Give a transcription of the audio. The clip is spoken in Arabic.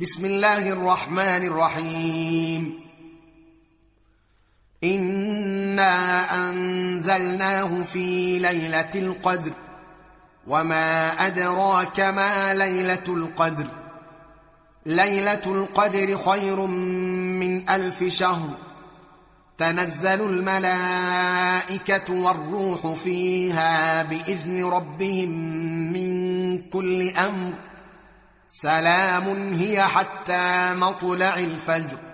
بسم الله الرحمن الرحيم. إنا أنزلناه في ليلة القدر وما أدراك ما ليلة القدر. ليلة القدر خير من 1000 شهر. تنزل الملائكة والروح فيها بإذن ربهم من كل أمر. سلام هي حتى مطلع الفجر.